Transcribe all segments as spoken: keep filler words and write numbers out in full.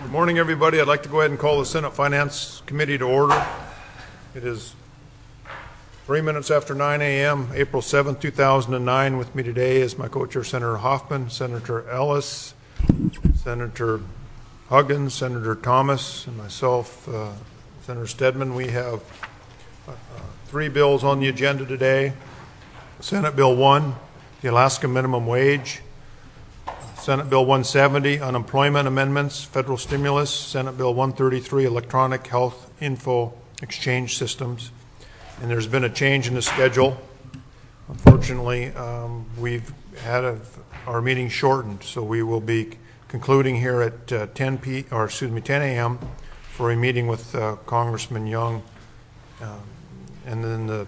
Good morning, everybody. I'd like to go ahead and call the Senate Finance Committee to order. It is three minutes after nine A M, April seventh, two thousand nine. With me today is my co-chair, Senator Hoffman, Senator Ellis, Senator Huggins, Senator Thomas, and myself, uh, Senator Stedman. We have uh, three bills on the agenda today. Senate Bill one, the Alaska Minimum Wage. Senate Bill one seventy, Unemployment Amendments, Federal Stimulus. Senate Bill one thirty-three, Electronic Health Info Exchange Systems. And there's been a change in the schedule. Unfortunately, um, we've had a, our meeting shortened, so we will be concluding here at uh, ten p or excuse me ten A M for a meeting with uh, Congressman Young, um, and then the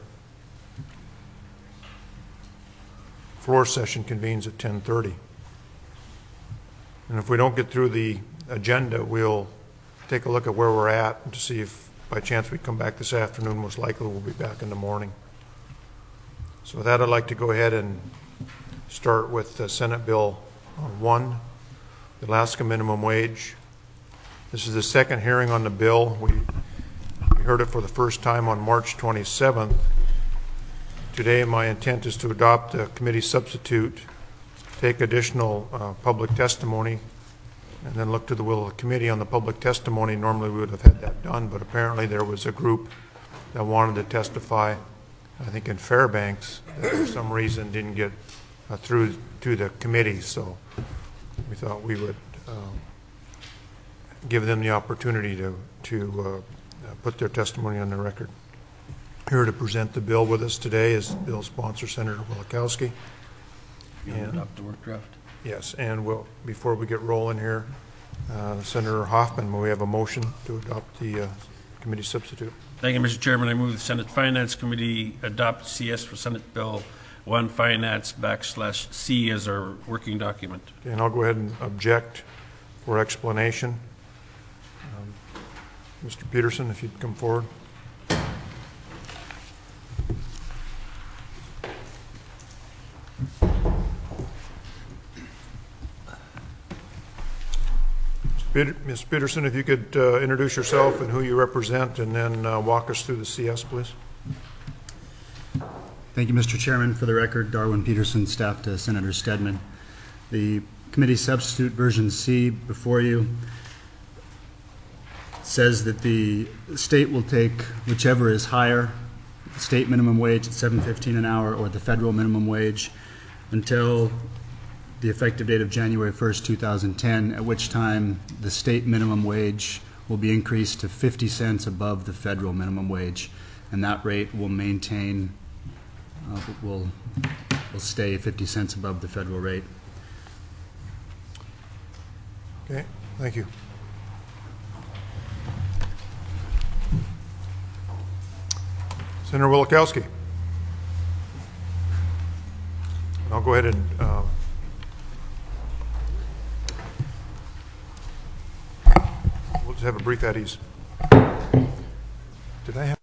floor session convenes at ten thirty. And if we don't get through the agenda, we'll take a look at where we're at to see if by chance we come back this afternoon. Most likely we'll be back in the morning. So with that, I'd like to go ahead and start with uh, Senate Bill one, the Alaska Minimum Wage. This is the second hearing on the bill. We, we heard it for the first time on March twenty-seventh. Today, my intent is to adopt a committee substitute, take additional uh, public testimony, and then look to the will of the committee on the public testimony. Normally we would have had that done, but apparently there was a group that wanted to testify, I think in Fairbanks, that for some reason didn't get uh, through to the committee, so we thought we would um, give them the opportunity to, to uh, put their testimony on the record. Here to present the bill with us today is the bill sponsor, Senator Wielechowski. You want to adopt the work draft? Yes, and we'll, before we get rolling here, uh, Senator Hoffman, will we have a motion to adopt the uh, committee substitute? Thank you, Mister Chairman. I move the Senate Finance Committee adopt C S for Senate Bill one Finance backslash C as our working document. Okay, and I'll go ahead and object for explanation. Um, Mister Peterson, if you'd come forward. Miz Peterson, if you could uh, introduce yourself and who you represent, and then uh, walk us through the C S, please. Thank you, Mister Chairman. For the record, Darwin Peterson, staff to Senator Stedman. The committee substitute version C before you says that the state will take whichever is higher, the state minimum wage at seven fifteen an hour or the federal minimum wage, until the effective date of January first, two thousand ten, at which time the state minimum wage will be increased to fifty cents above the federal minimum wage, and that rate will maintain, uh, will, will stay fifty cents above the federal rate. Okay, thank you. Senator Wielechowski. I'll go ahead and uh, we'll just have a brief at ease. Did I have?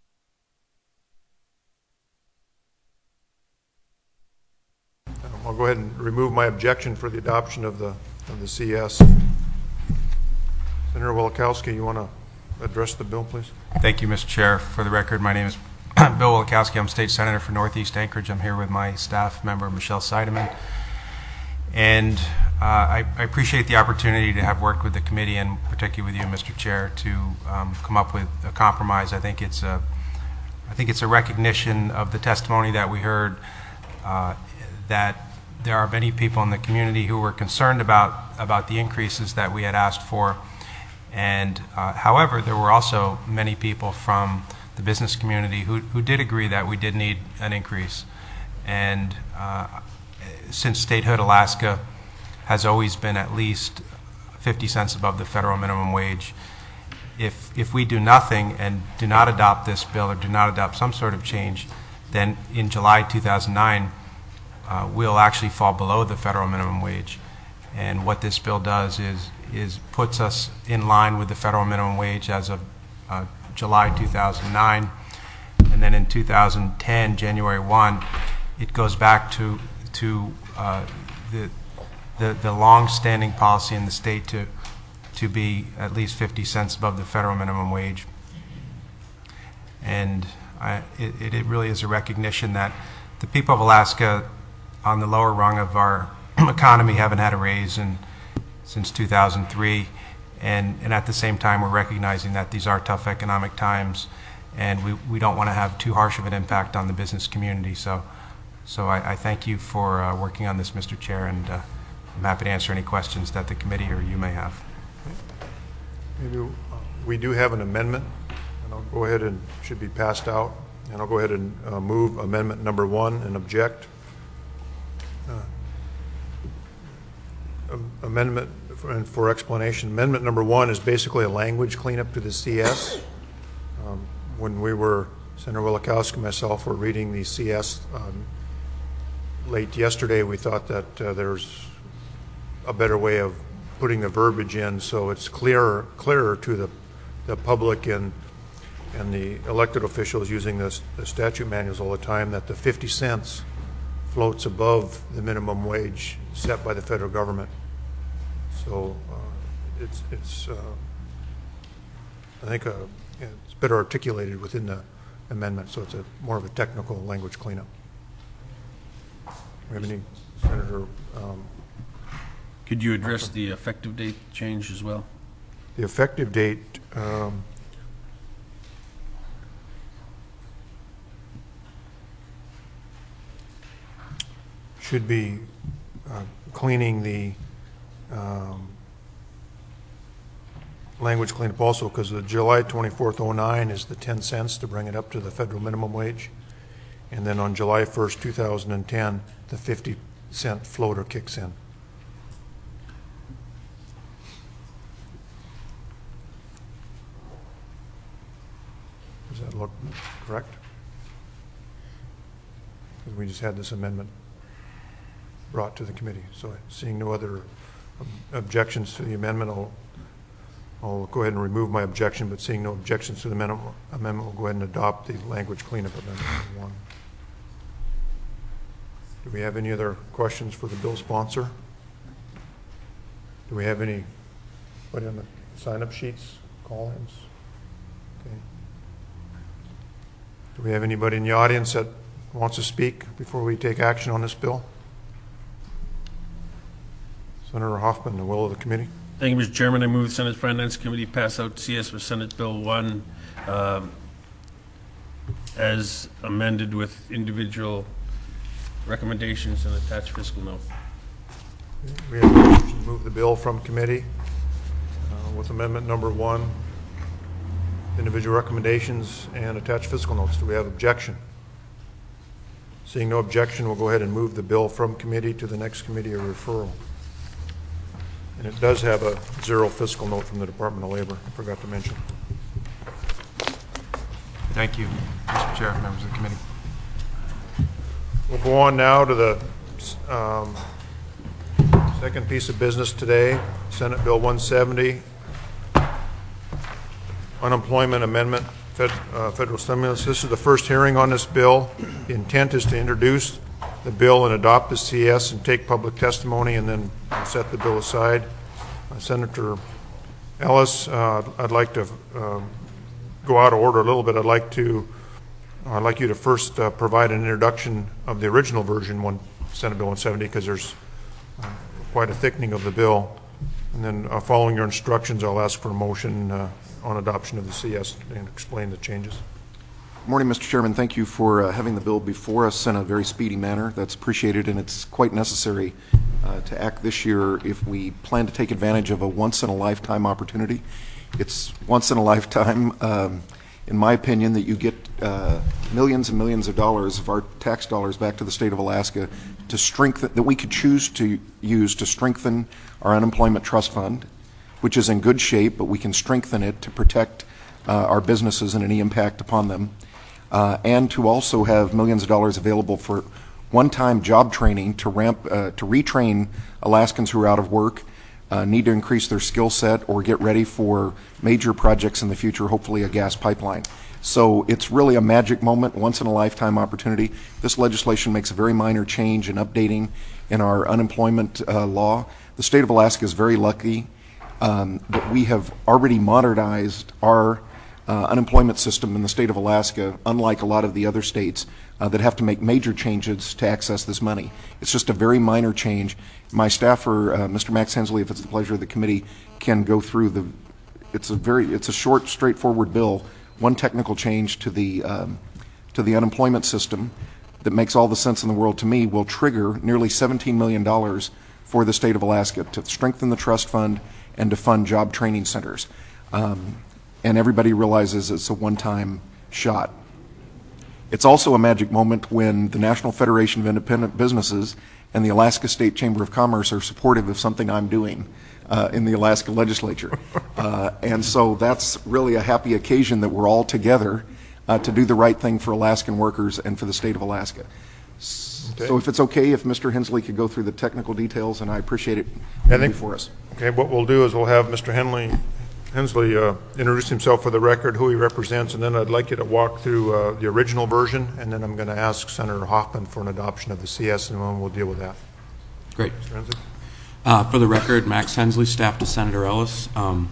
I'll go ahead and remove my objection for the adoption of the of the C S. Senator Wielechowski, you want to address the bill, please? Thank you, Mister Chair. For the record, my name is Bill Wielechowski. I'm State Senator for Northeast Anchorage. I'm here with my staff member, Michelle Seidemann. And uh, I, I appreciate the opportunity to have worked with the committee, and particularly with you, Mister Chair, to um, come up with a compromise. I think it's a, I think it's a recognition of the testimony that we heard, uh, that there are many people in the community who were concerned about about the increases that we had asked for. And uh, however, there were also many people from the business community who, who did agree that we did need an increase. And uh, since statehood, Alaska has always been at least fifty cents above the federal minimum wage. If, if we do nothing and do not adopt this bill or do not adopt some sort of change, then in July two thousand nine, uh, we'll actually fall below the federal minimum wage. And what this bill does is, is puts us in line with the federal minimum wage as of uh, July two thousand nine. And then in two thousand ten, January first, it goes back to, to uh, the, the, the long-standing policy in the state to to be at least fifty cents above the federal minimum wage. And I, it, it really is a recognition that the people of Alaska on the lower rung of our economy haven't had a raise in, since two thousand three. And, and at the same time, we're recognizing that these are tough economic times, and we, we don't want to have too harsh of an impact on the business community. So, so I, I thank you for uh, working on this, Mister Chair, and uh, I'm happy to answer any questions that the committee or you may have. Maybe uh, we do have an amendment, and I'll go ahead and should be passed out, and I'll go ahead and uh, move amendment number one and object. Uh, amendment and for explanation, amendment number one is basically a language cleanup to the C S. Um, when we were, Senator Wielechowski and myself were reading the C S um, late yesterday, we thought that uh, there's a better way of putting the verbiage in so it's clearer clearer to the, the public and and the elected officials using this, the statute manuals all the time, that the fifty cents floats above the minimum wage set by the federal government. So uh, it's, it's uh, I think uh, it's better articulated within the amendment, so it's a more of a technical language cleanup. We have any, Senator? Um, Could you address the effective date change as well? The effective date, um, should be uh, cleaning the um, language cleanup also, because the July twenty-fourth oh nine is the ten cents to bring it up to the federal minimum wage, and then on July first two thousand ten the fifty cent floater kicks in. Does that look correct? Because we just had this amendment brought to the committee. So seeing no other objections to the amendment, I'll, I'll go ahead and remove my objection, but seeing no objections to the amendment, amendment we'll go ahead and adopt the language cleanup amendment number one. Do we have any other questions for the bill sponsor? Do we have any, what on the sign-up sheets, call-ins? Okay. Do we have anybody in the audience that wants to speak before we take action on this bill? Senator Hoffman, the will of the committee. Thank you, Mister Chairman. I move the Senate Finance Committee pass out C S for Senate Bill one um, as amended with individual recommendations and attached fiscal note. We have a motion to move the bill from committee uh, with amendment number one, individual recommendations and attached fiscal notes. Do we have objection? Seeing no objection, we'll go ahead and move the bill from committee to the next committee or referral. And it does have a zero fiscal note from the Department of Labor, I forgot to mention. Thank you, Mister Chair, members of the committee. We'll go on now to the um, second piece of business today, Senate Bill one seventy, Unemployment Amendment, Fed, uh, Federal Stimulus. This is the first hearing on this bill. The intent is to introduce the bill and adopt the C S and take public testimony and then set the bill aside. Uh, Senator Ellis, uh, I'd like to uh, go out of order a little bit. I'd like to I'd like you to first uh, provide an introduction of the original version, one, Senate Bill one seventy, because there's uh, quite a thickening of the bill. And then uh, following your instructions, I'll ask for a motion uh, on adoption of the C S and explain the changes. Good morning, Mister Chairman. Thank you for uh, having the bill before us in a very speedy manner. That's appreciated, and it's quite necessary uh, to act this year if we plan to take advantage of a once-in-a-lifetime opportunity. It's once in a lifetime, um, in my opinion, that you get uh, millions and millions of dollars of our tax dollars back to the state of Alaska to strengthen, that we could choose to use to strengthen our unemployment trust fund, which is in good shape, but we can strengthen it to protect uh, our businesses and any impact upon them. Uh, and to also have millions of dollars available for one-time job training to ramp, uh, to retrain Alaskans who are out of work, uh, need to increase their skill set, or get ready for major projects in the future, hopefully a gas pipeline. So it's really a magic moment, once-in-a-lifetime opportunity. This legislation makes a very minor change in updating in our unemployment uh, law. The state of Alaska is very lucky um, that we have already modernized our uh, unemployment system in the state of Alaska, unlike a lot of the other states uh, that have to make major changes to access this money. It's just a very minor change. My staffer, uh, Mister Max Hensley, if it's the pleasure of the committee, can go through the, it's a very, it's a short, straightforward bill, one technical change to the, um, to the unemployment system that makes all the sense in the world to me, will trigger nearly seventeen million dollars for the state of Alaska to strengthen the trust fund and to fund job training centers. Um, and everybody realizes it's a one-time shot. It's also a magic moment when the National Federation of Independent Businesses and the Alaska State Chamber of Commerce are supportive of something I'm doing uh, in the Alaska legislature. Uh, and so that's really a happy occasion that we're all together Uh, to do the right thing for Alaskan workers and for the state of Alaska. Okay. So if it's okay, if Mister Hensley could go through the technical details, and I appreciate it I think, for us. Okay, what we'll do is we'll have Mister Henley, Hensley uh, introduce himself for the record, who he represents, and then I'd like you to walk through uh, the original version, and then I'm going to ask Senator Hoffman for an adoption of the C S, and then we'll deal with that. Great. Mister Hensley? Uh, for the record, Max Hensley, staff to Senator Ellis. Um,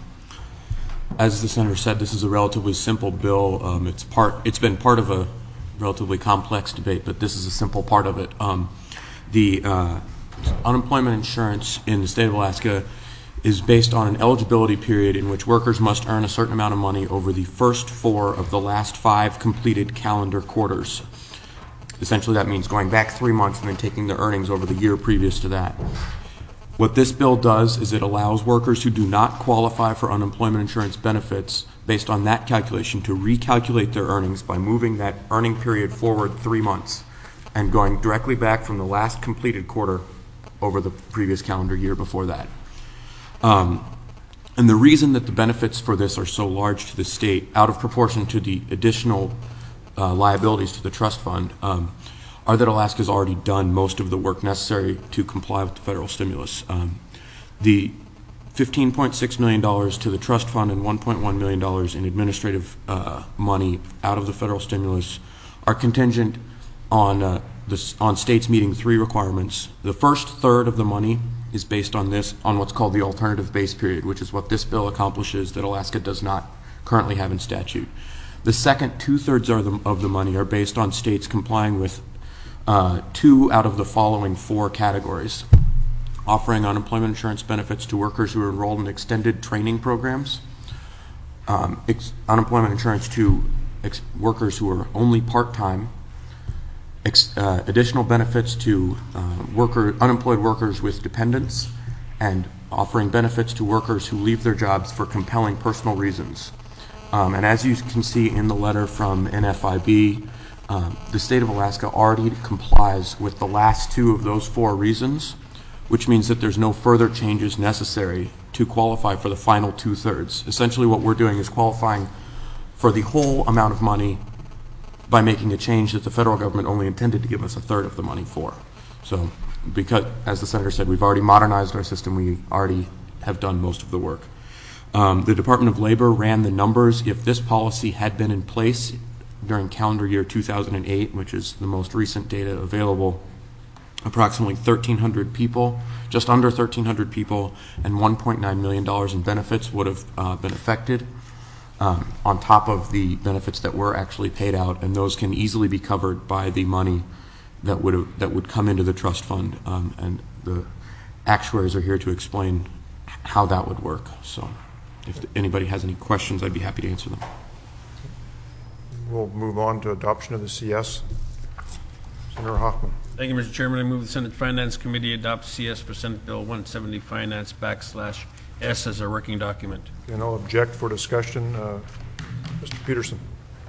As the senator said, this is a relatively simple bill. Um, it's part. It's been part of a relatively complex debate, but this is a simple part of it. Um, the uh, unemployment insurance in the state of Alaska is based on an eligibility period in which workers must earn a certain amount of money over the first four of the last five completed calendar quarters. Essentially, that means going back three months and then taking the earnings over the year previous to that. What this bill does is it allows workers who do not qualify for unemployment insurance benefits based on that calculation to recalculate their earnings by moving that earning period forward three months and going directly back from the last completed quarter over the previous calendar year before that. Um, and the reason that the benefits for this are so large to the state, out of proportion to the additional uh, liabilities to the trust fund, um, are that Alaska's already done most of the work necessary to comply with the federal stimulus. Um, the fifteen point six million dollars to the trust fund and one point one million dollars in administrative uh, money out of the federal stimulus are contingent on uh, this, on states meeting three requirements. The first third of the money is based on this, on what's called the alternative base period, which is what this bill accomplishes that Alaska does not currently have in statute. The second two-thirds of the, of the money are based on states complying with Uh, two out of the following four categories: offering unemployment insurance benefits to workers who are enrolled in extended training programs, um, ex- unemployment insurance to ex- workers who are only part-time, ex- uh, additional benefits to uh, worker unemployed workers with dependents, and offering benefits to workers who leave their jobs for compelling personal reasons. Um, and as you can see in the letter from N F I B, Um, the state of Alaska already complies with the last two of those four reasons, which means that there's no further changes necessary to qualify for the final two-thirds. Essentially what we're doing is qualifying for the whole amount of money by making a change that the federal government only intended to give us a third of the money for. So because, as the senator said, we've already modernized our system, we already have done most of the work. Um, the Department of Labor ran the numbers. If this policy had been in place during calendar year two thousand eight, which is the most recent data available, approximately thirteen hundred people, just under thirteen hundred people, and one point nine million dollars in benefits would have uh, been affected, um, on top of the benefits that were actually paid out, and those can easily be covered by the money that would have, that would come into the trust fund, um, and the actuaries are here to explain how that would work. So if anybody has any questions, I'd be happy to answer them. We'll move on to adoption of the C S. Senator Hoffman. Thank you, Mister Chairman. I move the Senate Finance Committee adopt C S for Senate Bill one seventy Finance backslash S as a working document. And I'll object for discussion. Uh, Mister Peterson.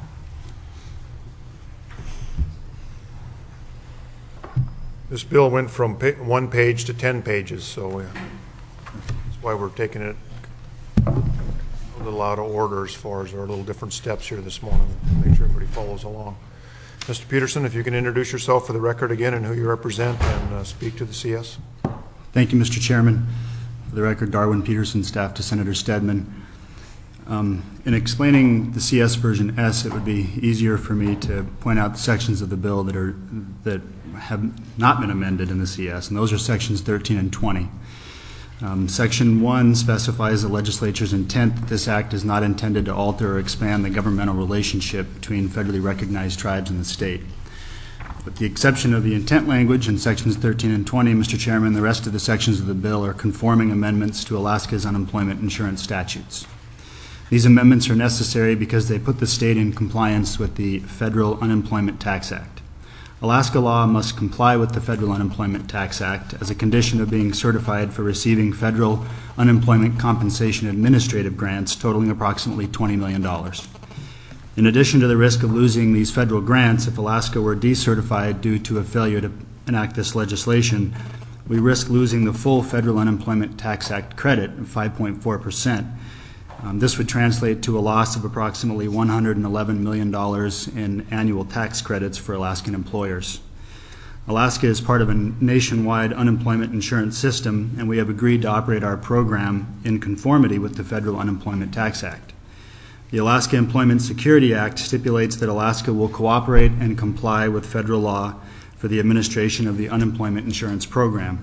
This bill went from pa one page to ten pages, so uh, that's why we're taking it a little out of order as far as our little different steps here this morning, make sure everybody follows along. Mister Peterson, if you can introduce yourself for the record again and who you represent, and uh, speak to the C S. Thank you, Mister Chairman. For the record, Darwin Peterson, staff to Senator Stedman. Um, in explaining the C S version S, it would be easier for me to point out the sections of the bill that are that have not been amended in the C S, and those are sections thirteen and twenty. Um, Section one specifies the legislature's intent that this act is not intended to alter or expand the governmental relationship between federally recognized tribes and the state. With the exception of the intent language in sections thirteen and twenty, Mister Chairman, the rest of the sections of the bill are conforming amendments to Alaska's unemployment insurance statutes. These amendments are necessary because they put the state in compliance with the Federal Unemployment Tax Act. Alaska law must comply with the Federal Unemployment Tax Act as a condition of being certified for receiving federal unemployment compensation administrative grants totaling approximately twenty million dollars. In addition to the risk of losing these federal grants, if Alaska were decertified due to a failure to enact this legislation, we risk losing the full Federal Unemployment Tax Act credit of five point four percent. Um, this would translate to a loss of approximately one hundred eleven million dollars in annual tax credits for Alaskan employers. Alaska is part of a nationwide unemployment insurance system, and we have agreed to operate our program in conformity with the Federal Unemployment Tax Act. The Alaska Employment Security Act stipulates that Alaska will cooperate and comply with federal law for the administration of the unemployment insurance program.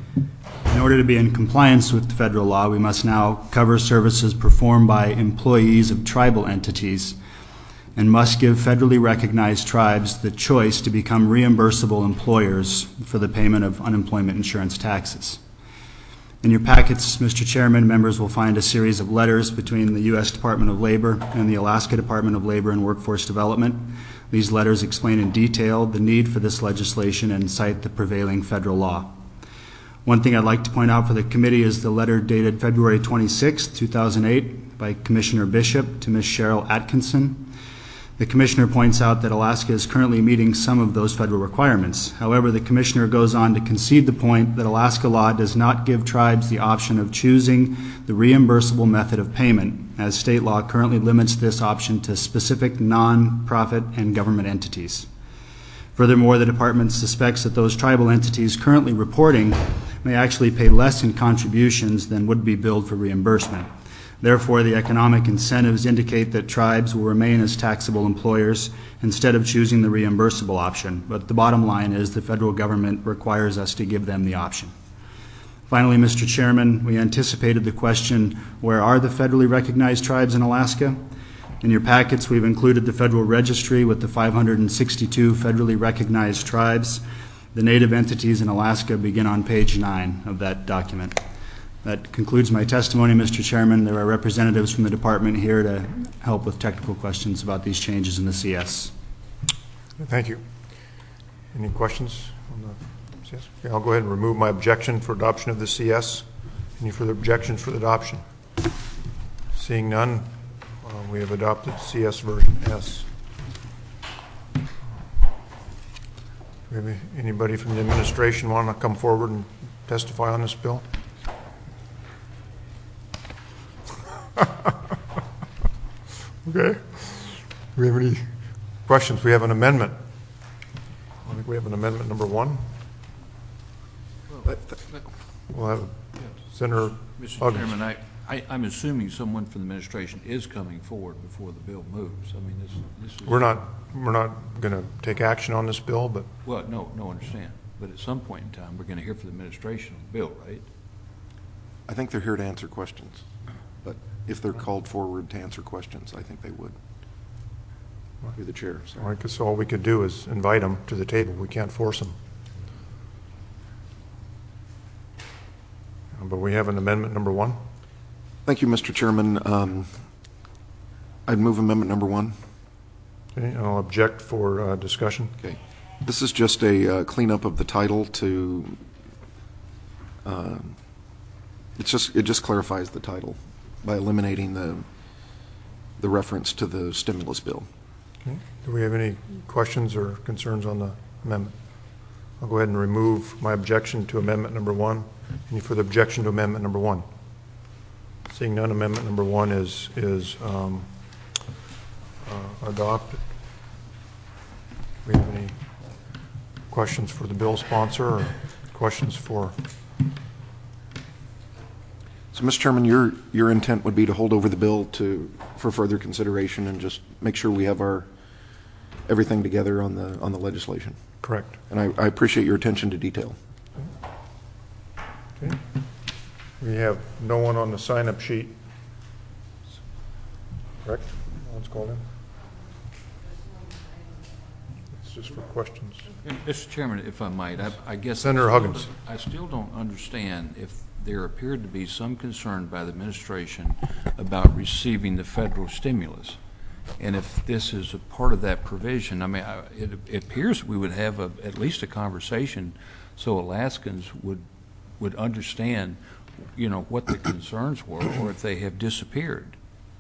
In order to be in compliance with federal law, we must now cover services performed by employees of tribal entities and must give federally recognized tribes the choice to become reimbursable employers for the payment of unemployment insurance taxes. In your packets, Mister Chairman, members will find a series of letters between the U S Department of Labor and the Alaska Department of Labor and Workforce Development. These letters explain in detail the need for this legislation and cite the prevailing federal law. One thing I'd like to point out for the committee is the letter dated February twenty-sixth, two thousand eight by Commissioner Bishop to Miz Cheryl Atkinson. The Commissioner points out that Alaska is currently meeting some of those federal requirements. However, the Commissioner goes on to concede the point that Alaska law does not give tribes the option of choosing the reimbursable method of payment, as state law currently limits this option to specific non-profit and government entities. Furthermore, the Department suspects that those tribal entities currently reporting may actually pay less in contributions than would be billed for reimbursement. Therefore, the economic incentives indicate that tribes will remain as taxable employers instead of choosing the reimbursable option. But the bottom line is the federal government requires us to give them the option. Finally, Mister Chairman, we anticipated the question, where are the federally recognized tribes in Alaska? In your packets, we've included the Federal Registry with the five hundred sixty-two federally recognized tribes. The native entities in Alaska begin on page nine of that document. That concludes my testimony, Mister Chairman. There are representatives from the department here to help with technical questions about these changes in the C S. Thank you. Any questions on the C S? Okay, I'll go ahead and remove my objection for adoption of the C S. Any further objections for the adoption? Seeing none, uh, we have adopted C S version S. Do we have anybody from the administration want to come forward and testify on this bill? Okay. Do we have any questions? We have an amendment. I think we have an amendment number one. We'll have Senator Mister Huggins. Chairman, I, I, I'm assuming someone from the administration is coming forward before the bill moves. I mean, this, this is... We're not, we're not going to take action on this bill, but... Well, no, no, I understand. But at some point in time, we're going to hear from the administration on the bill, right? I think they're here to answer questions, but if they're called forward to answer questions, I think they would. You're the chair. Sorry. I guess all we could do is invite them to the table. We can't force them. But we have an amendment number one. Thank you, Mister Chairman. Um, I'd move amendment number one. Okay, I'll object for uh, discussion. Okay. This is just a uh, cleanup of the title to, uh, it's just, it just clarifies the title by eliminating the, the reference to the stimulus bill. Okay. Do we have any questions or concerns on the amendment? I'll go ahead and remove my objection to amendment number one. Any further objection to amendment number one? Seeing none, amendment number one is, is um, uh, adopted. Do we have any questions for the bill sponsor or questions for? So, Mister Chairman, your, your intent would be to hold over the bill to, for further consideration and just make sure we have our, everything together on the, on the legislation. Correct. And I, I appreciate your attention to detail. Okay. We have no one on the sign-up sheet. Correct? No one's called in? It's just for questions. Mister Chairman, if I might, I, I guess Senator I still Huggins. don't- I still don't understand if there appeared to be some concern by the administration about receiving the federal stimulus. And if this is a part of that provision, I mean, I- it, it appears we would have a, at least a conversation so Alaskans would, would understand, you know, what the concerns were or if they have disappeared.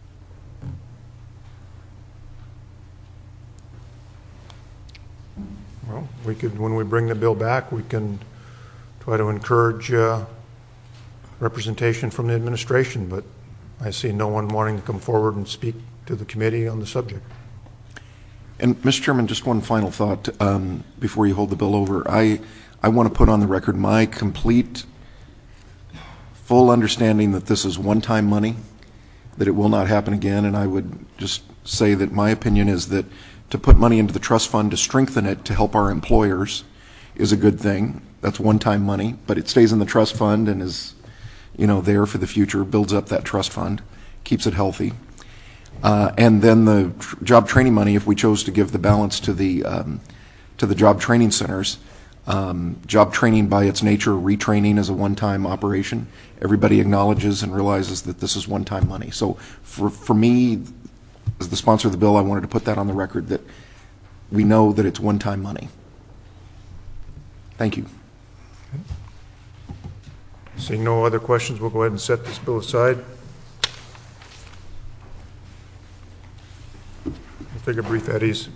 Well, we could, when we bring the bill back, we can try to encourage uh, representation from the administration, but I see no one wanting to come forward and speak to the committee on the subject. And, Mister Chairman, just one final thought um, before you hold the bill over. I, I want to put on the record my complete, full understanding that this is one-time money, that it will not happen again, and I would just say that my opinion is that to put money into the trust fund to strengthen it to help our employers is a good thing. That's one-time money, but it stays in the trust fund and is, you know, there for the future, builds up that trust fund, keeps it healthy. Uh, and then the tr job training money, if we chose to give the balance to the um, to the job training centers, um, job training by its nature, retraining is a one-time operation. Everybody acknowledges and realizes that this is one-time money. So for for me, as the sponsor of the bill, I wanted to put that on the record that we know that it's one-time money. Thank you. Seeing no other questions, we'll go ahead and set this bill aside. We'll take a brief at ease.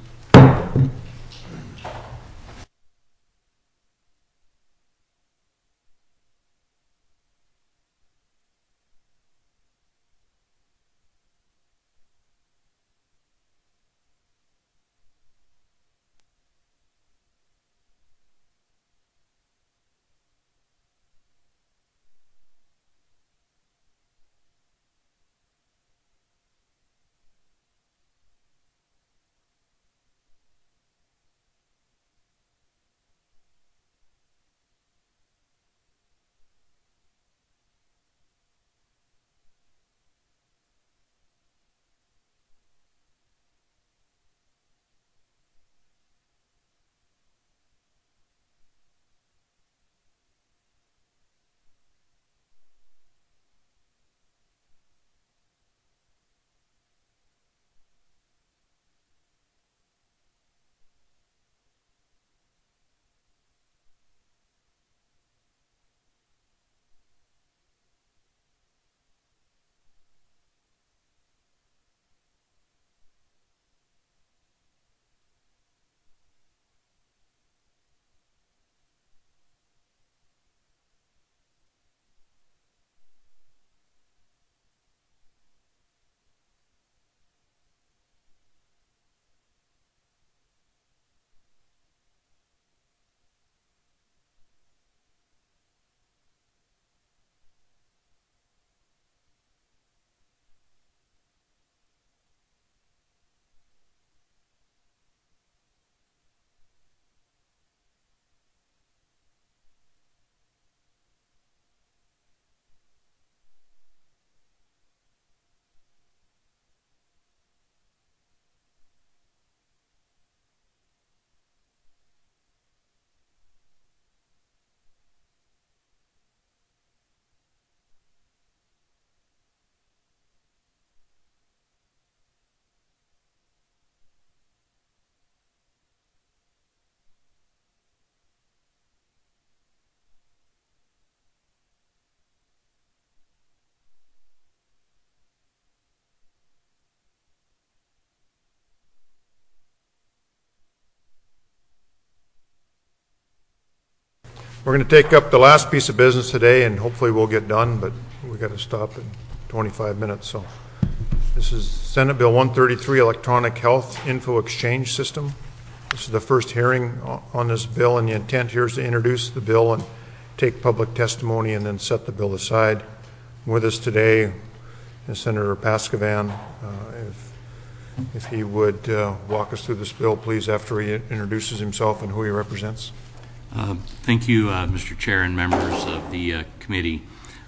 We're going to take up the last piece of business today, and hopefully we'll get done, but we got to stop in twenty-five minutes. So this is Senate Bill one thirty-three, Electronic Health Info Exchange System. This is the first hearing on this bill, and the intent here is to introduce the bill and take public testimony and then set the bill aside. With us today is Senator Paskivan. Uh, if, if he would uh, walk us through this bill, please, after he introduces himself and who he represents. Uh, thank you, uh, Mister Chair and members of the uh, committee.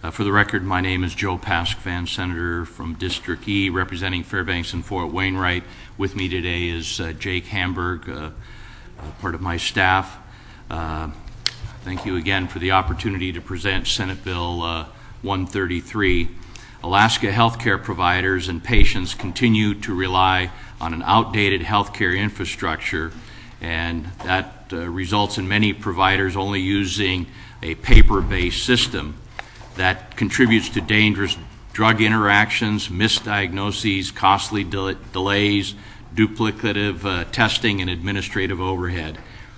Uh, for the record, my name is Joe Paskvan, Senator from District E, representing Fairbanks and Fort Wainwright. With me today is uh, Jake Hamburg, uh, uh, part of my staff. Uh, thank you again for the opportunity to present Senate Bill uh, one thirty-three. Alaska healthcare providers and patients continue to rely on an outdated healthcare infrastructure, and that uh, results in many providers only using a paper-based system that contributes to dangerous drug interactions, misdiagnoses, costly del delays, duplicative uh, testing, and administrative overhead.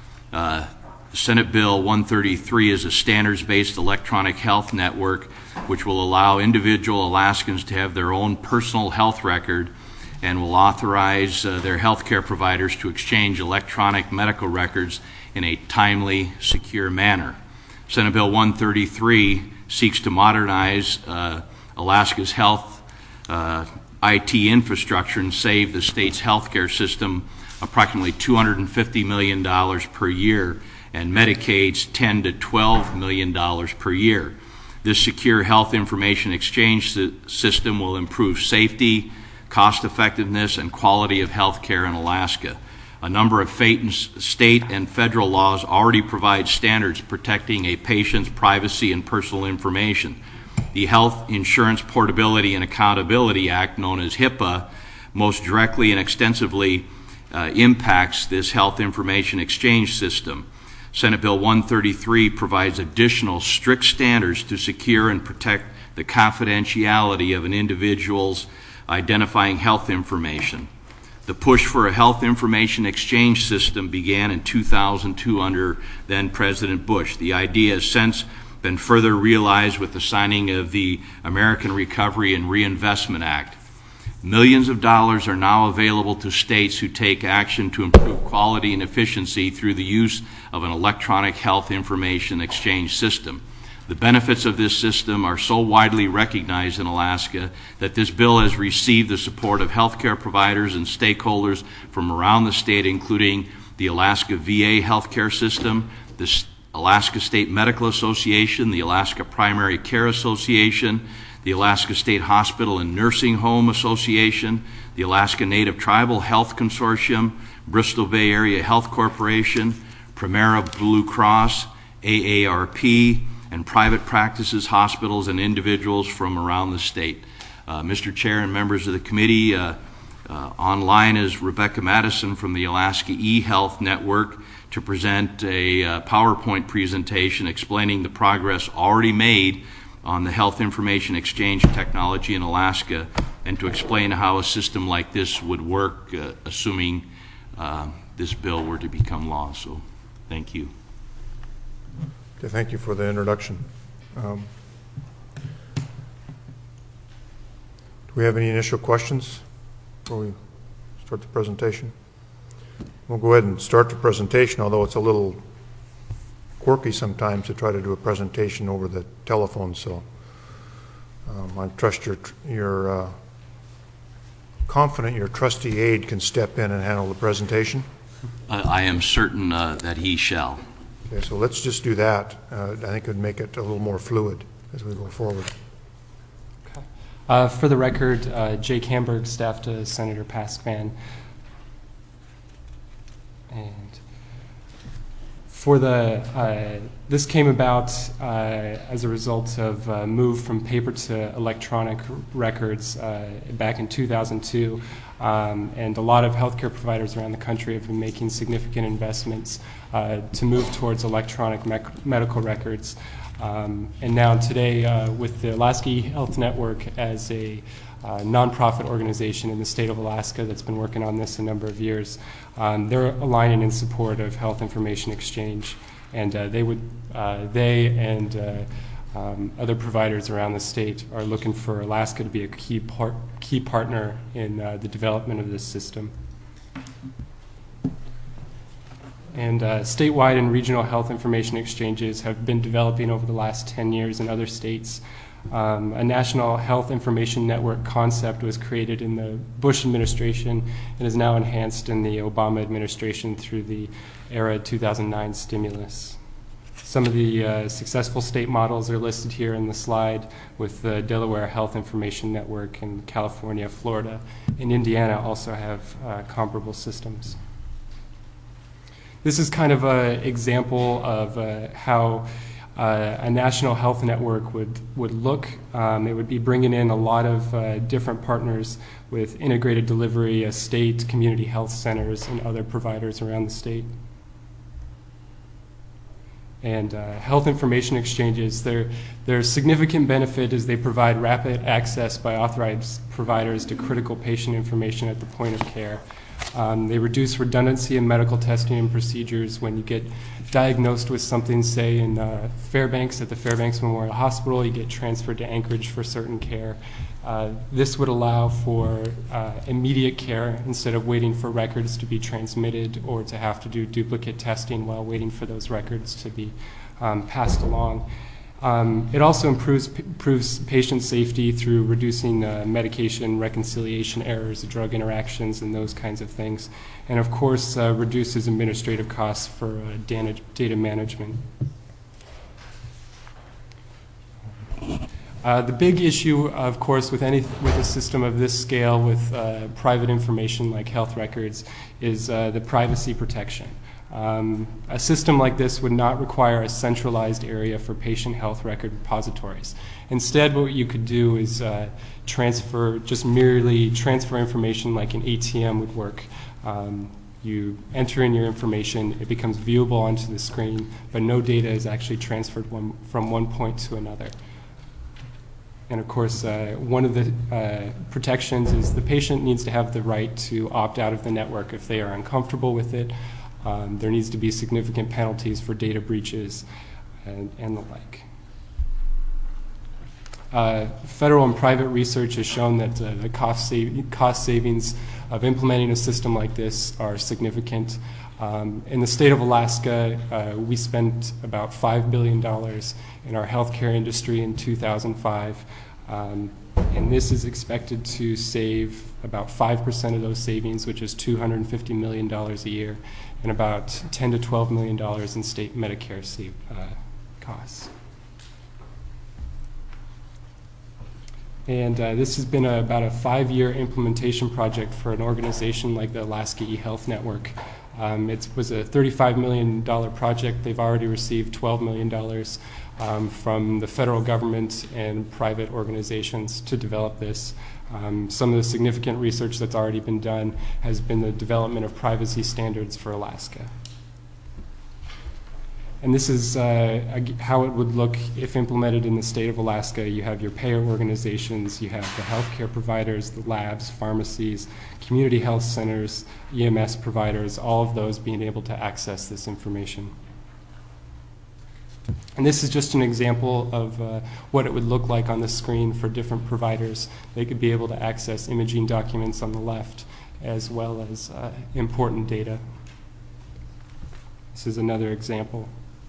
Uh, Senate Bill one thirty-three is a standards-based electronic health network which will allow individual Alaskans to have their own personal health record and will authorize uh, their health care providers to exchange electronic medical records in a timely, secure manner. Senate Bill one thirty-three seeks to modernize uh, Alaska's health uh, I T infrastructure and save the state's healthcare system approximately two hundred fifty million dollars per year and Medicaid's ten to twelve million dollars per year. This secure health information exchange system will improve safety, cost effectiveness, and quality of health care in Alaska. A number of state and federal laws already provide standards protecting a patient's privacy and personal information. The Health Insurance Portability and Accountability Act, known as HIPAA, most directly and extensively uh, impacts this health information exchange system. Senate Bill one thirty-three provides additional strict standards to secure and protect the confidentiality of an individual's identifying health information. The push for a health information exchange system began in two thousand two under then President Bush. The idea has since been further realized with the signing of the American Recovery and Reinvestment Act. Millions of dollars are now available to states who take action to improve quality and efficiency through the use of an electronic health information exchange system. The benefits of this system are so widely recognized in Alaska that this bill has received the support of healthcare providers and stakeholders from around the state, including the Alaska V A healthcare system, the Alaska State Medical Association, the Alaska Primary Care Association, the Alaska State Hospital and Nursing Home Association, the Alaska Native Tribal Health Consortium, Bristol Bay Area Health Corporation, Primera Blue Cross, A A R P, and private practices, hospitals, and individuals from around the state. Uh, Mister Chair and members of the committee, uh, uh, online is Rebecca Madison from the Alaska eHealth Network to present a uh, PowerPoint presentation explaining the progress already made on the health information exchange technology in Alaska and to explain how a system like this would work, uh, assuming uh, this bill were to become law. So, thank you. Okay, thank you for the introduction. Um, do we have any initial questions before we start the presentation? We'll go ahead and start the presentation, although it's a little quirky sometimes to try to do a presentation over the telephone, so um, I trust you're, you're uh, confident your trusty aide can step in and handle the presentation. Uh, I am certain uh, that he shall. Okay, so let's just do that. Uh, I think it would make it a little more fluid as we go forward. Okay. Uh, for the record, uh, Jake Hamburg, staff to Senator Paskvan. And for the, uh, this came about uh, as a result of a move from paper to electronic records uh, back in two thousand two. Um, and a lot of healthcare providers around the country have been making significant investments uh, to move towards electronic me medical records. Um, and now today, uh, with the Alaska eHealth Network as a uh, nonprofit organization in the state of Alaska that's been working on this a number of years, um, they're aligning in support of health information exchange. And uh, they would, uh, they and uh, Um, other providers around the state are looking for Alaska to be a key part, key partner in uh, the development of this system. And uh, statewide and regional health information exchanges have been developing over the last ten years in other states. Um, a national health information network concept was created in the Bush administration and is now enhanced in the Obama administration through the ERA two thousand nine stimulus. Some of the uh, successful state models are listed here in the slide, with the Delaware Health Information Network, and California, Florida, and Indiana also have uh, comparable systems. This is kind of an example of uh, how uh, a national health network would, would look. Um, it would be bringing in a lot of uh, different partners with integrated delivery, uh, state, community health centers, and other providers around the state. And uh, health information exchanges, their, their significant benefit is they provide rapid access by authorized providers to critical patient information at the point of care. Um, they reduce redundancy in medical testing and procedures. When you get diagnosed with something, say in uh, Fairbanks at the Fairbanks Memorial Hospital, you get transferred to Anchorage for certain care. Uh, this would allow for uh, immediate care instead of waiting for records to be transmitted or to have to do duplicate testing while waiting for those records to be um, passed along. Um, it also improves, improves patient safety through reducing uh, medication reconciliation errors, drug interactions, and those kinds of things. And of course, uh, reduces administrative costs for uh, data, data management. Uh, the big issue, of course, with any with a system of this scale with uh, private information like health records is uh, the privacy protection. Um, a system like this would not require a centralized area for patient health record repositories. Instead, what you could do is uh, transfer, just merely transfer information like an A T M would work. Um, you enter in your information, it becomes viewable onto the screen, but no data is actually transferred one, from one point to another. And of course, uh, one of the uh, protections is the patient needs to have the right to opt out of the network if they are uncomfortable with it. Um, there needs to be significant penalties for data breaches and, and the like. Uh, federal and private research has shown that uh, the cost, save, cost savings of implementing a system like this are significant. Um, in the state of Alaska, uh, we spent about five billion dollars in our healthcare industry in two thousand five, um, and this is expected to save about five percent of those savings, which is two hundred fifty million dollars a year, and about ten to twelve million dollars in state Medicare save, uh, costs. And uh, this has been a, about a five-year implementation project for an organization like the Alaska eHealth Network. Um, it was a thirty-five million dollars project. They've already received twelve million dollars um, from the federal government and private organizations to develop this. Um, some of the significant research that's already been done has been the development of privacy standards for Alaska. And this is uh, how it would look if implemented in the state of Alaska. You have your payer organizations, you have the healthcare providers, the labs, pharmacies, community health centers, E M S providers, all of those being able to access this information. And this is just an example of uh, what it would look like on the screen for different providers. They could be able to access imaging documents on the left as well as uh, important data. This is another example.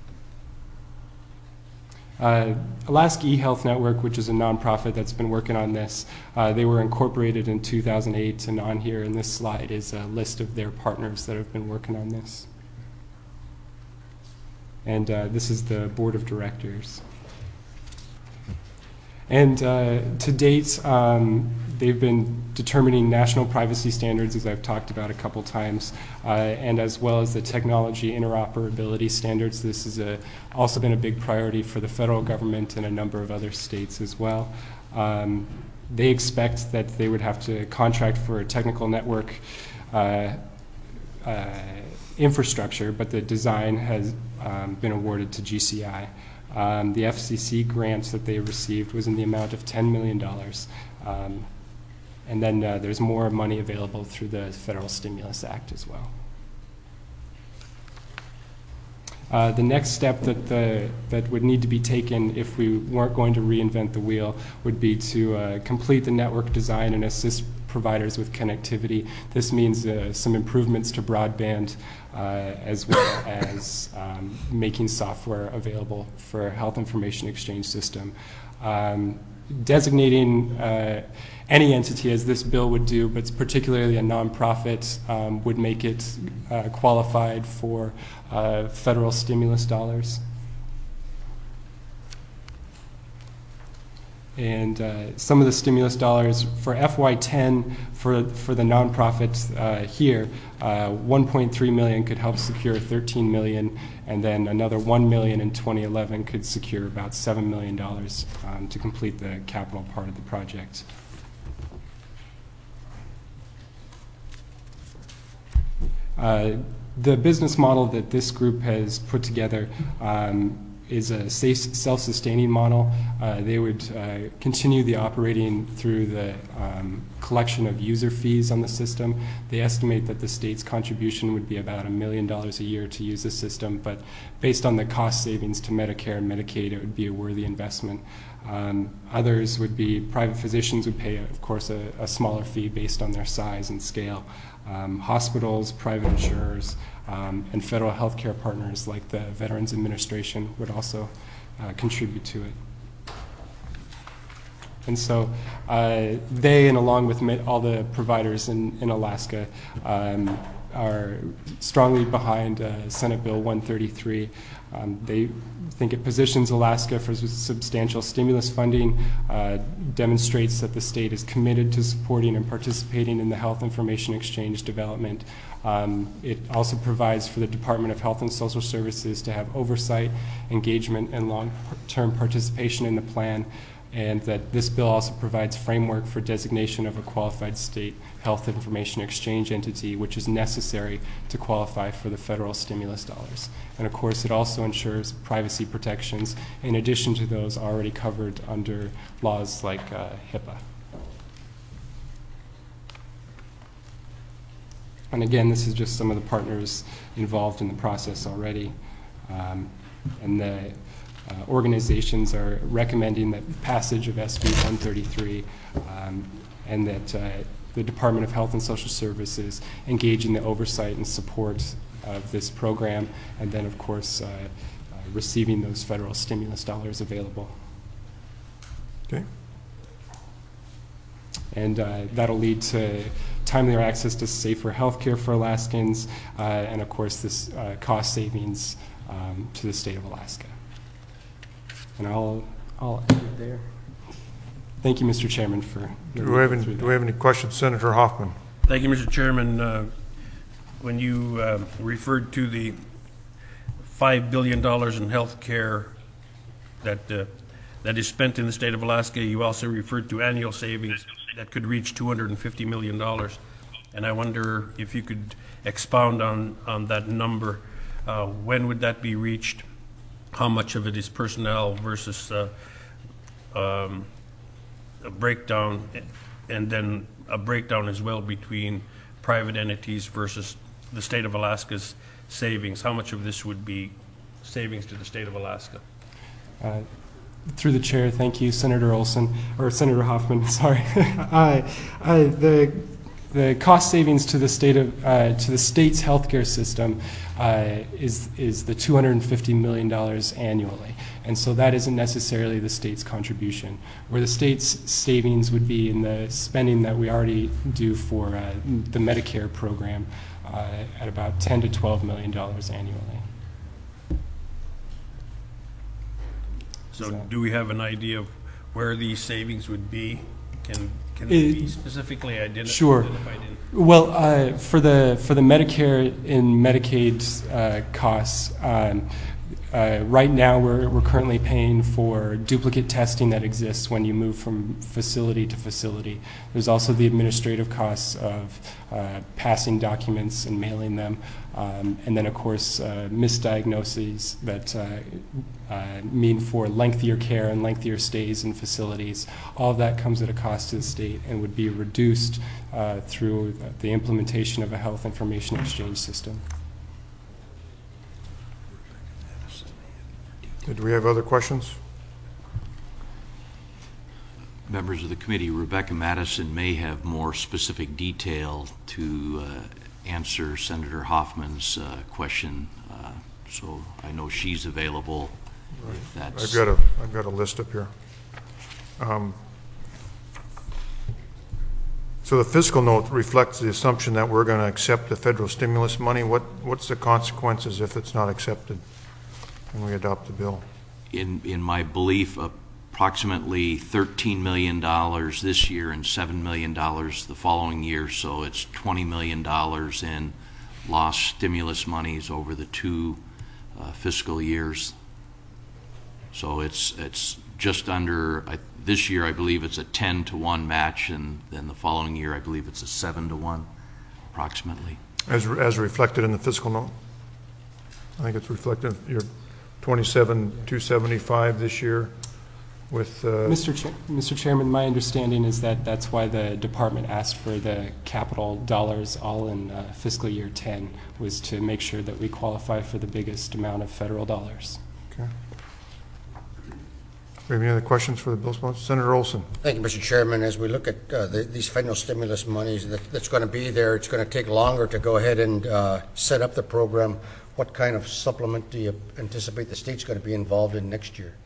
Uh, Alaska eHealth Network, which is a nonprofit that's been working on this, uh, they were incorporated in two thousand eight, and on here in this slide is a list of their partners that have been working on this. And uh, this is the board of directors. And uh, to date, um, they've been determining national privacy standards, as I've talked about a couple times, uh, and as well as the technology interoperability standards. This has a, also been a big priority for the federal government and a number of other states as well. Um, they expect that they would have to contract for a technical network uh, uh, infrastructure, but the design has um, been awarded to G C I. Um, the F C C grants that they received was in the amount of ten million dollars. Um, and then uh, there's more money available through the Federal Stimulus Act as well. Uh, the next step that, the, that would need to be taken if we weren't going to reinvent the wheel would be to uh, complete the network design and assist providers with connectivity. This means uh, some improvements to broadband uh, as well as um, making software available for a health information exchange system. Um, designating uh, any entity, as this bill would do, but particularly a nonprofit, um, would make it uh, qualified for uh, federal stimulus dollars. And uh, some of the stimulus dollars for F Y ten for for the nonprofits uh, here, uh, one point three million could help secure thirteen million, and then another one million in twenty eleven could secure about seven million dollars um, to complete the capital part of the project. Uh, the business model that this group has put together um, is a safe, self-sustaining model. Uh, they would uh, continue the operating through the um, collection of user fees on the system. They estimate that the state's contribution would be about a million dollars a year to use the system, but based on the cost savings to Medicare and Medicaid, it would be a worthy investment. Um, others would be private physicians would pay, of course, a, a smaller fee based on their size and scale. Um, hospitals, private insurers, um, and federal healthcare partners like the Veterans Administration would also uh, contribute to it. And so uh, they, and along with all the providers in, in Alaska, um, are strongly behind uh, Senate Bill one thirty-three. Um, they think it positions Alaska for substantial stimulus funding, uh, demonstrates that the state is committed to supporting and participating in the health information exchange development. Um, it also provides for the Department of Health and Social Services to have oversight, engagement, and long-term participation in the plan, and that this bill also provides framework for designation of a qualified state health information exchange entity, which is necessary to qualify for the federal stimulus dollars. And of course, it also ensures privacy protections in addition to those already covered under laws like uh, HIPAA. And again, this is just some of the partners involved in the process already. Um, and the Uh, organizations are recommending that passage of S B one thirty-three um, and that uh, the Department of Health and Social Services engage in the oversight and support of this program, and then, of course, uh, uh, receiving those federal stimulus dollars available. Okay. And uh, that'll lead to timelier access to safer health care for Alaskans, uh, and, of course, this uh, cost savings um, to the state of Alaska. And I'll, I'll end it there. Thank you, Mister Chairman, for... Do we have any, do we have any questions? Senator Hoffman. Thank you, Mister Chairman. Uh, when you uh, referred to the five billion dollars in health care that, uh, that is spent in the state of Alaska, you also referred to annual savings that could reach two hundred fifty million dollars. And I wonder if you could expound on, on that number. Uh, when would that be reached? How much of it is personnel versus uh, um, a breakdown, and then a breakdown as well between private entities versus the state of Alaska's savings? How much of this would be savings to the state of Alaska? Uh, through the chair, thank you, Senator Olson, or Senator Hoffman, sorry. uh, uh, the The cost savings to the state of uh, to the state's healthcare system uh, is is the two hundred fifty million dollars annually, and so that isn't necessarily the state's contribution. Where the state's savings would be in the spending that we already do for uh, the Medicare program uh, at about ten to twelve million dollars annually. So, do we have an idea of where these savings would be? Can Can they be specifically identi- sure. identified? In? Well, uh, for the for the Medicare and Medicaid uh, costs, um, uh, right now we're we're currently paying for duplicate testing that exists when you move from facility to facility. There's also the administrative costs of uh, passing documents and mailing them, um, and then of course uh, misdiagnoses that uh, uh, mean for lengthier care and lengthier stays in facilities. All of that comes at a cost to the state and would be reduced uh, through the implementation of a health information exchange system. Do we have other questions? Members of the committee, Rebecca Madison may have more specific detail to uh, answer Senator Hoffman's uh, question, uh, so I know she's available. Right. If that's I've got a I've got a list up here. Um, so the fiscal note reflects the assumption that we're going to accept the federal stimulus money. What what's the consequences if it's not accepted when we adopt the bill? in in my belief, a approximately thirteen million dollars this year and seven million dollars the following year, so it's twenty million dollars in lost stimulus monies over the two uh, fiscal years. So it's it's just under, I, this year I believe it's a ten to one match, and then the following year I believe it's a seven to one approximately. As, as reflected in the fiscal note? I think it's reflected, you're twenty-seven two seventy-five this year with... Uh, Mister Cha Mister Chairman, my understanding is that that's why the department asked for the capital dollars all in uh, fiscal year ten, was to make sure that we qualify for the biggest amount of federal dollars. Okay. Do we have any other questions for the bill sponsor? Senator Olson. Thank you, Mister Chairman. As we look at uh, the, these federal stimulus monies that, that's going to be there, it's going to take longer to go ahead and uh, set up the program. What kind of supplement do you anticipate the state's going to be involved in next year?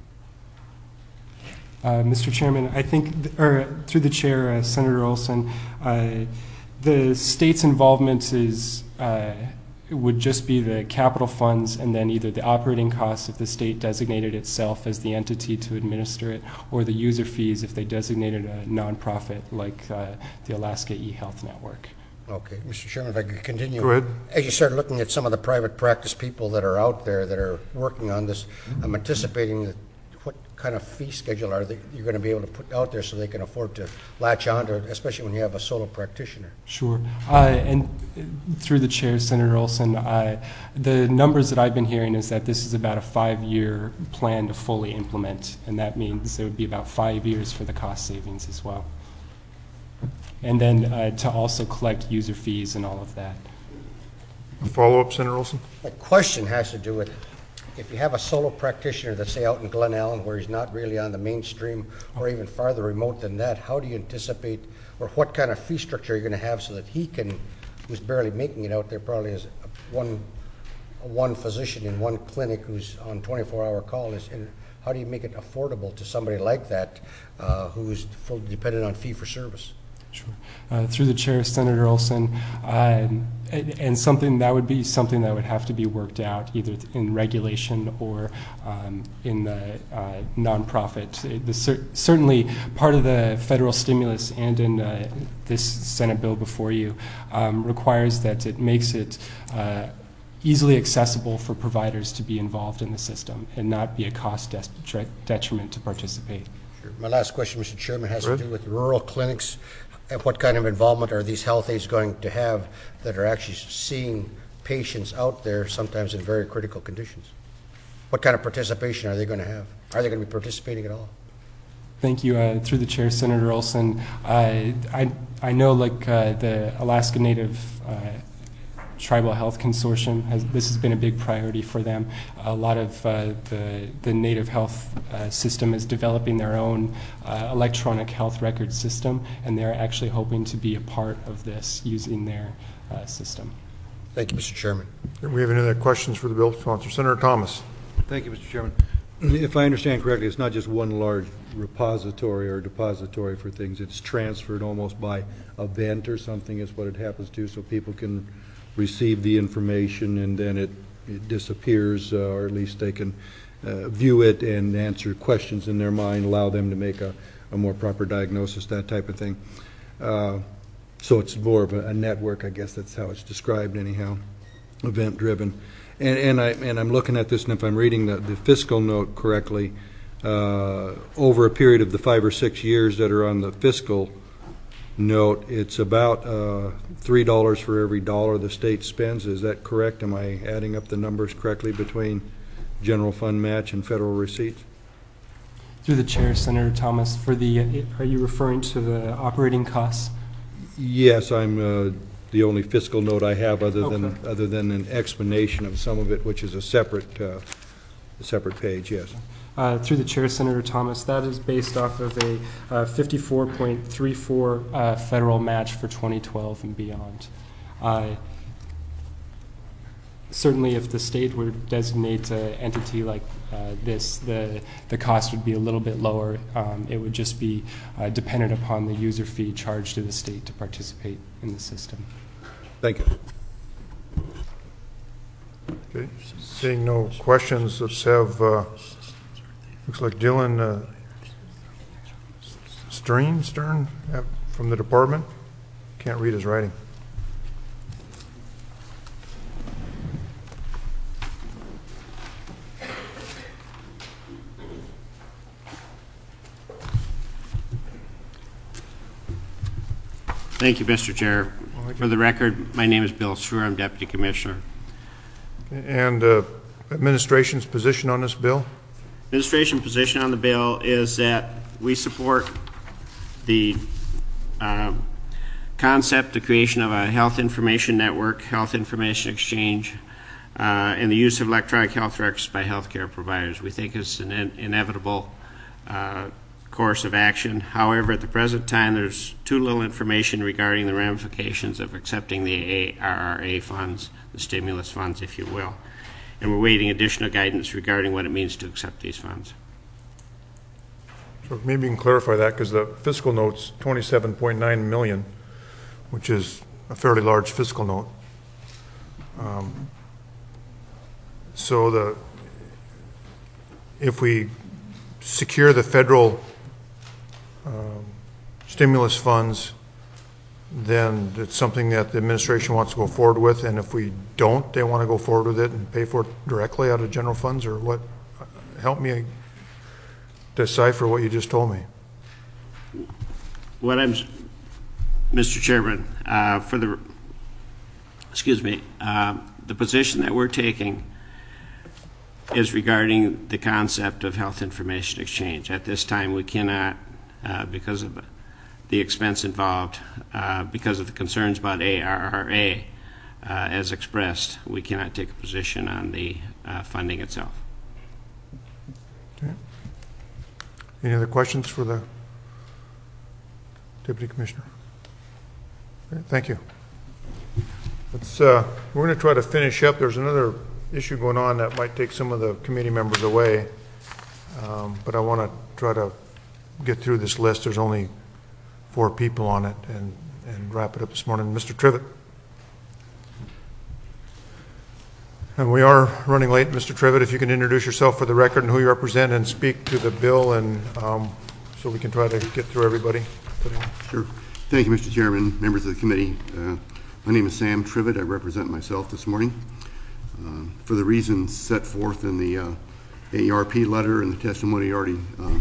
Uh, Mister Chairman, I think, th or through the chair, uh, Senator Olson, uh, the state's involvement is uh, would just be the capital funds and then either the operating costs if the state designated itself as the entity to administer it, or the user fees if they designated a nonprofit like uh, the Alaska eHealth Network. Okay, Mister Chairman, if I could continue. Go ahead. As you start looking at some of the private practice people that are out there that are working on this, I'm anticipating that what kind of fee schedule are they, you're going to be able to put out there so they can afford to latch on to it, especially when you have a solo practitioner? Sure. Uh, and through the chair, Senator Olson, uh, the numbers that I've been hearing is that this is about a five-year plan to fully implement, and that means it would be about five years for the cost savings as well. And then uh, to also collect user fees and all of that. A follow-up, Senator Olson? My question has to do with if you have a solo practitioner that's, say, out in Glen Allen where he's not really on the mainstream or even farther remote than that, how do you anticipate, or what kind of fee structure are you going to have so that he can, who's barely making it out there, probably as a one, a one physician in one clinic who's on twenty-four hour call, is, and how do you make it affordable to somebody like that uh, who's fully dependent on fee for service? Sure. Uh, through the chair, Senator Olson, uh, and, and something that would be something that would have to be worked out either in regulation or um, in the uh, nonprofit. It, the cer certainly part of the federal stimulus and in uh, this Senate bill before you um, requires that it makes it uh, easily accessible for providers to be involved in the system and not be a cost de detriment to participate. Sure. My last question, Mister Chairman, has to do with rural clinics. And what kind of involvement are these health aides going to have that are actually seeing patients out there, sometimes in very critical conditions? What kind of participation are they going to have? Are they going to be participating at all? Thank you. Uh, through the chair, Senator Olson, uh, I, I know like uh, the Alaska Native uh, Tribal Health Consortium, has, this has been a big priority for them. A lot of uh, the, the Native Health uh, system is developing their own uh, electronic health record system, and they're actually hoping to be a part of this using their uh, system. Thank you, Mister Chairman. Do we have any other questions for the bill sponsor? Senator Thomas. Thank you, Mister Chairman. If I understand correctly, it's not just one large repository or depository for things. It's transferred almost by event or something is what it happens to, so people can receive the information and then it, it disappears, uh, or at least they can uh, view it and answer questions in their mind, allow them to make a, a more proper diagnosis, that type of thing. Uh, so it's more of a, a network, I guess that's how it's described anyhow, event driven. And, and, I, and I'm looking at this, and if I'm reading the, the fiscal note correctly, uh, over a period of the five or six years that are on the fiscal note, it's about uh, three dollars for every dollar the state spends. Is that correct? Am I adding up the numbers correctly between general fund match and federal receipts? Through the chair, Senator Thomas, for the, are you referring to the operating costs? Yes, I'm uh, the only fiscal note I have other than Okay. other than an explanation of some of it, which is a separate uh, a separate page. Yes. Uh, through the chair, Senator Thomas, that is based off of a uh, fifty-four point three four uh, federal match for twenty twelve and beyond. Uh, certainly, if the state were to designate an entity like uh, this, the the cost would be a little bit lower. Um, it would just be uh, dependent upon the user fee charged to the state to participate in the system. Thank you. Okay. Seeing no questions, let's have, uh, looks like Dylan uh, Stern, Stern, uh, from the department. Can't read his writing. Thank you, Mister Chair. For the record, my name is Bill Schwer. I'm Deputy Commissioner. And uh, administration's position on this bill? Administration position on the bill is that we support the uh, concept, the creation of a health information network, health information exchange, uh, and the use of electronic health records by healthcare providers. We think it's an in inevitable uh, course of action. However, at the present time, there's too little information regarding the ramifications of accepting the A R R A funds, the stimulus funds, if you will. And we're waiting additional guidance regarding what it means to accept these funds. So maybe you can clarify that, because the fiscal note's twenty-seven point nine million, which is a fairly large fiscal note. Um, so the if we secure the federal um, stimulus funds, then it's something that the administration wants to go forward with, and if we don't, they want to go forward with it and pay for it directly out of general funds, or what? Help me decipher what you just told me. What I'm, Mister Chairman, uh, for the, excuse me, uh, the position that we're taking is regarding the concept of health information exchange. At this time, we cannot, uh, because of the expense involved, uh, because of the concerns about A R R A, uh, as expressed, we cannot take a position on the uh, funding itself. Okay. Any other questions for the Deputy Commissioner? Okay, thank you. Let's, uh, we're going to try to finish up. There's another issue going on that might take some of the committee members away, um, but I want to try to get through this list. There's only four people on it, and, and wrap it up this morning. Mister Trivett. And we are running late. Mister Trivett, if you can introduce yourself for the record and who you represent, and speak to the bill, and um, so we can try to get through everybody today. Sure. Thank you, Mister Chairman, members of the committee. Uh, my name is Sam Trivett. I represent myself this morning. Uh, for the reasons set forth in the uh, A A R P letter and the testimony already uh,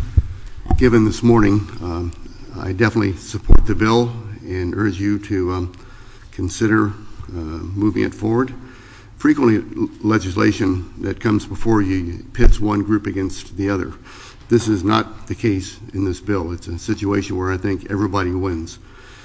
given this morning, um, I definitely support the bill and urge you to um, consider uh, moving it forward. Frequently, legislation that comes before you pits one group against the other. This is not the case in this bill. It's a situation where I think everybody wins.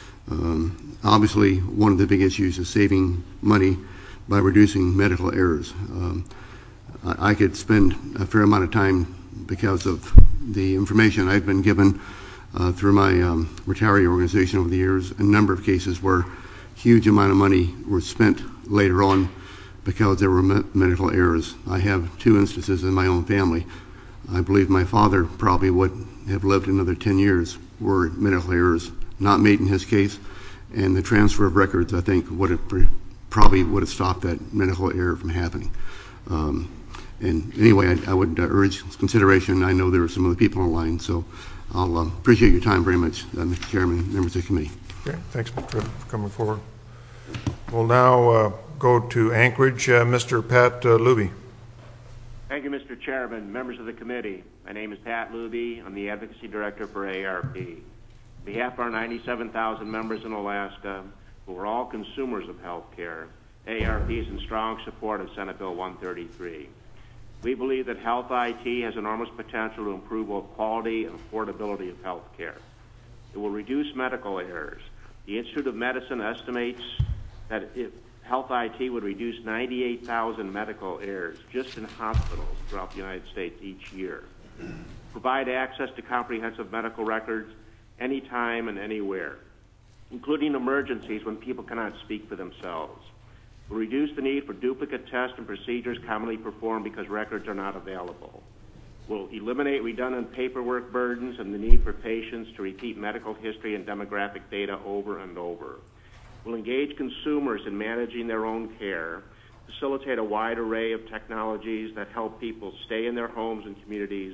Um, obviously, one of the big issues is saving money by reducing medical errors. Um, I, I could spend a fair amount of time, because of the information I've been given uh, through my um, retiree organization over the years, a number of cases where huge amount of money was spent later on because there were me medical errors. I have two instances in my own family. I believe my father probably would have lived another ten years were medical errors not made in his case, and the transfer of records, I think, would have probably would have stopped that medical error from happening. Um, and anyway, I, I would uh, urge consideration. I know there are some other people on the line, so I'll uh, appreciate your time very much, uh, Mister Chairman, members of the committee. Okay, thanks, Mister Trivett, for coming forward. We'll now uh, go to Anchorage. Uh, Mister Pat uh, Luby. Thank you, Mister Chairman, members of the committee. My name is Pat Luby. I'm the Advocacy Director for A A R P. On behalf of our ninety-seven thousand members in Alaska, who are all consumers of health care, A A R P is in strong support of Senate Bill one thirty-three. We believe that health I T has enormous potential to improve both quality and affordability of health care. It will reduce medical errors. The Institute of Medicine estimates that if health I T would reduce ninety-eight thousand medical errors just in hospitals throughout the United States each year. Provide access to comprehensive medical records anytime and anywhere, including emergencies when people cannot speak for themselves. Will reduce the need for duplicate tests and procedures commonly performed because records are not available. Will eliminate redundant paperwork burdens and the need for patients to repeat medical history and demographic data over and over. Will engage consumers in managing their own care, facilitate a wide array of technologies that help people stay in their homes and communities,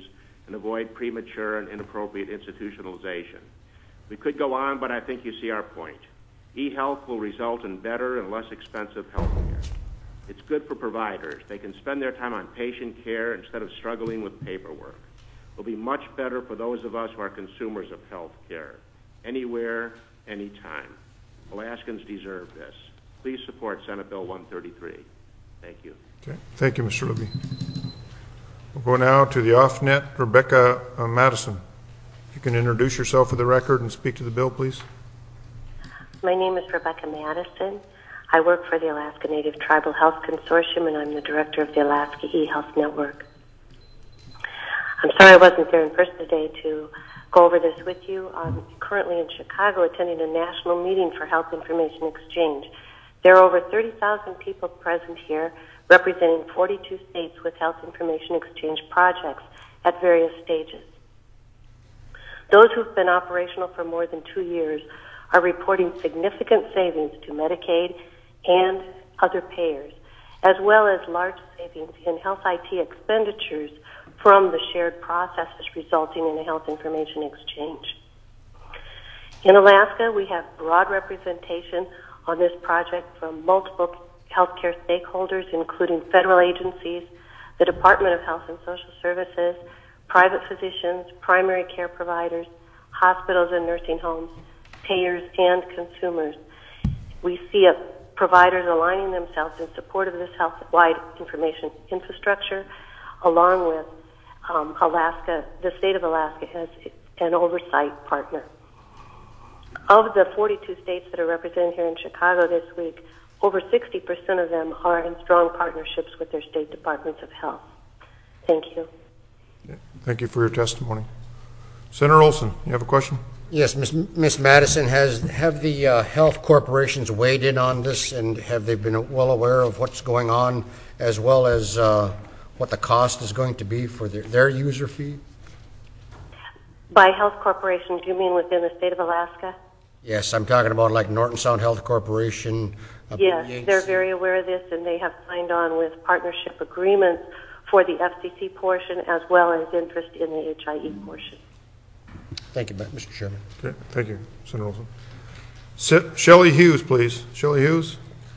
and avoid premature and inappropriate institutionalization. We could go on, but I think you see our point. E-health will result in better and less expensive health care. It's good for providers. They can spend their time on patient care instead of struggling with paperwork. It will be much better for those of us who are consumers of health care, anywhere, anytime. Alaskans deserve this. Please support Senate Bill one thirty-three. Thank you. Okay. Thank you, Mister Libby. We'll go now to the off-net, Rebecca uh, Madison. If you can introduce yourself for the record and speak to the bill, please. My name is Rebecca Madison. I work for the Alaska Native Tribal Health Consortium, and I'm the director of the Alaska eHealth Network. I'm sorry I wasn't there in person today to go over this with you. I'm currently in Chicago attending a national meeting for health information exchange. There are over thirty thousand people present here, representing forty-two states with health information exchange projects at various stages. Those who've been operational for more than two years are reporting significant savings to Medicaid and other payers, as well as large savings in health I T expenditures from the shared processes resulting in a health information exchange. In Alaska, we have broad representation on this project from multiple healthcare stakeholders, including federal agencies, the Department of Health and Social Services, private physicians, primary care providers, hospitals and nursing homes, payers, and consumers. We see a, providers aligning themselves in support of this health-wide information infrastructure, along with um, Alaska, the state of Alaska as an oversight partner. Of the forty-two states that are represented here in Chicago this week, over sixty percent of them are in strong partnerships with their state departments of health. Thank you. Thank you for your testimony. Senator Olson, you have a question? Yes, Miz Miz Madison, has have the uh, health corporations weighed in on this, and have they been well aware of what's going on, as well as uh, what the cost is going to be for their, their user fee? By health corporations, you mean within the state of Alaska? Yes, I'm talking about like Norton Sound Health Corporation. Uh, Yes, Yates. they're very aware of this, and they have signed on with partnership agreements for the F C C portion as well as interest in the H I E portion. Thank you, Mister Chairman. Okay, thank you, Senator Olson. Se Shelley Hughes, please. Shelley Hughes.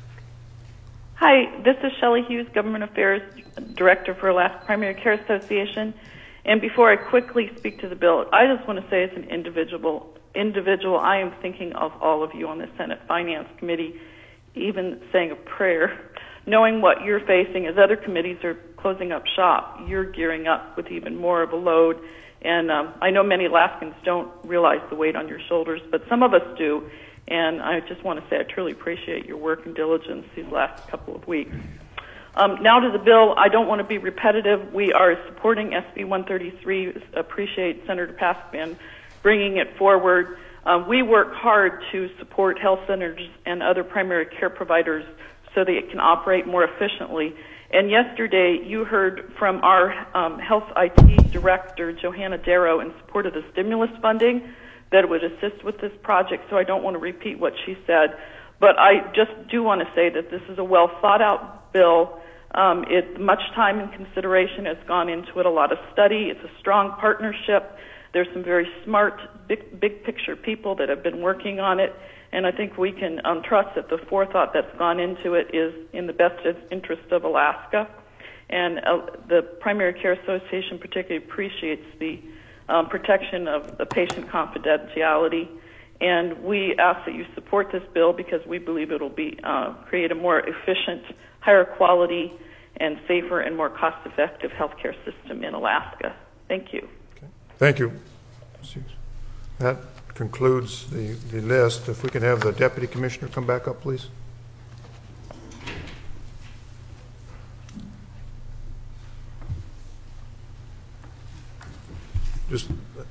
Hi, this is Shelley Hughes, Government Affairs Director for Alaska Primary Care Association. And before I quickly speak to the bill, I just want to say as an individual, individual, I am thinking of all of you on the Senate Finance Committee, even saying a prayer, knowing what you're facing as other committees are closing up shop. You're gearing up with even more of a load. And um, I know many Alaskans don't realize the weight on your shoulders, but some of us do. And I just want to say I truly appreciate your work and diligence these last couple of weeks. Um, now to the bill. I don't want to be repetitive. We are supporting S B one thirty-three. Appreciate Senator Paskvan bringing it forward. Um, we work hard to support health centers and other primary care providers so they can operate more efficiently. And yesterday, you heard from our um, health I T director, Johanna Darrow, in support of the stimulus funding that would assist with this project, so I don't want to repeat what she said. But I just do want to say that this is a well thought out bill. Um, it, much time and consideration has gone into it, a lot of study. It's a strong partnership. There's some very smart, big, big picture people that have been working on it. And I think we can um, trust that the forethought that's gone into it is in the best interest of Alaska. And uh, the Primary Care Association particularly appreciates the um, protection of the patient confidentiality. And we ask that you support this bill because we believe it will be uh, create a more efficient, higher quality, and safer and more cost-effective healthcare system in Alaska. Thank you. Okay. Thank you. That concludes the, the list. If we can have the Deputy Commissioner come back up, please. Just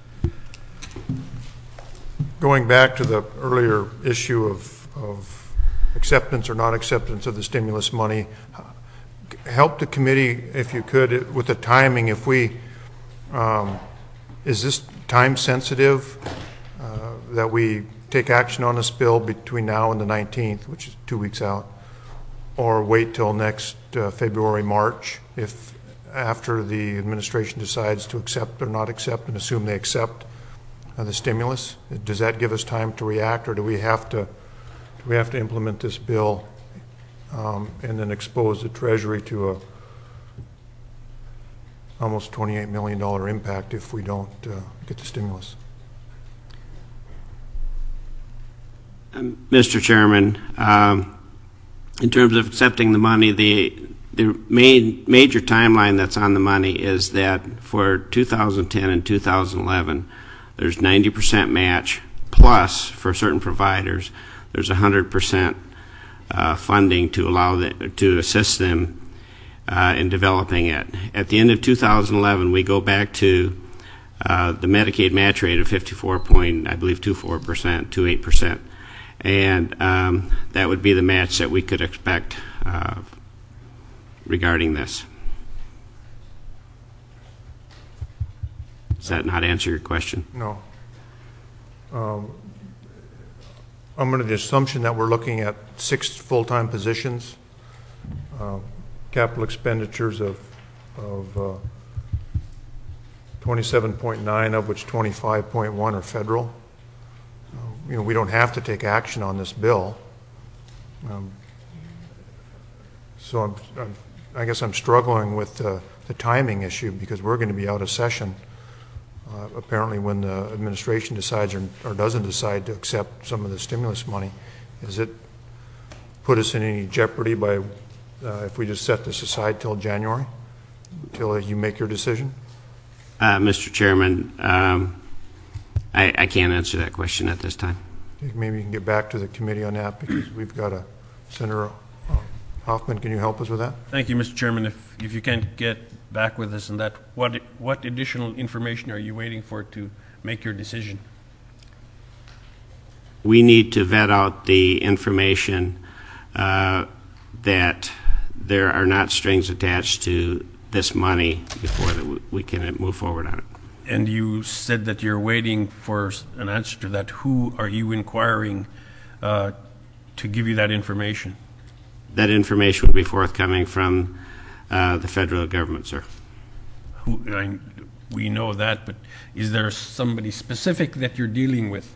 going back to the earlier issue of, of acceptance or not acceptance of the stimulus money, help the committee, if you could, with the timing. If we, um, is this time sensitive? Uh, that we take action on this bill between now and the nineteenth, which is two weeks out, or wait till next uh, February, March, if after the administration decides to accept or not accept, and assume they accept uh, the stimulus? Does that give us time to react, or do we have to do we have to implement this bill um, and then expose the Treasury to a almost twenty-eight million dollars impact if we don't uh, get the stimulus? Um, Mister Chairman, um, in terms of accepting the money, the the main major timeline that's on the money is that for two thousand ten and two thousand eleven, there's ninety percent match, plus for certain providers, there's one hundred percent uh, funding to allow the, to assist them uh, in developing it. At the end of two thousand eleven, we go back to uh, the Medicaid match rate of fifty-four point, I believe, two four percent, two eight percent, and um, that would be the match that we could expect uh, regarding this. Does that not answer your question? No. Um, I'm under the assumption that we're looking at six full-time positions, uh, capital expenditures of, of uh, twenty-seven point nine, of which twenty-five point one are federal. Uh, you know, we don't have to take action on this bill. Um, so I'm, I'm, I guess I'm struggling with uh, the timing issue, because we're going to be out of session uh, apparently when the administration decides or, or doesn't decide to accept some of the stimulus money. Does it put us in any jeopardy by uh, if we just set this aside till January, till you make your decision? Uh, Mister Chairman, um, I, I can't answer that question at this time. Maybe you can get back to the committee on that, because we've got a Senator uh, Hoffman. Can you help us with that? Thank you, Mister Chairman. If if you can't get back with us on that, what what additional information are you waiting for to make your decision? We need to vet out the information uh, that there are not strings attached to this money before that we can move forward on it. And you said that you're waiting for an answer to that. Who are you inquiring uh, to give you that information? That information will be forthcoming from uh, the federal government, sir. Who, I, we know that, but is there somebody specific that you're dealing with?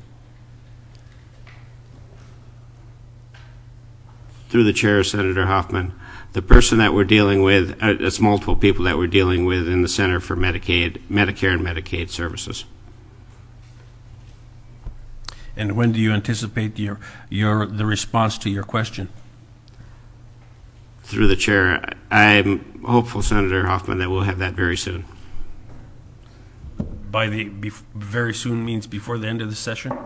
Through the chair, Senator Hoffman, the person that we're dealing with, uh, it's multiple people that we're dealing with in the Center for Medicaid, Medicare and Medicaid Services. And when do you anticipate your your the response to your question? Through the chair, I'm hopeful, Senator Hoffman, that we'll have that very soon. By the bef very soon means before the end of the session?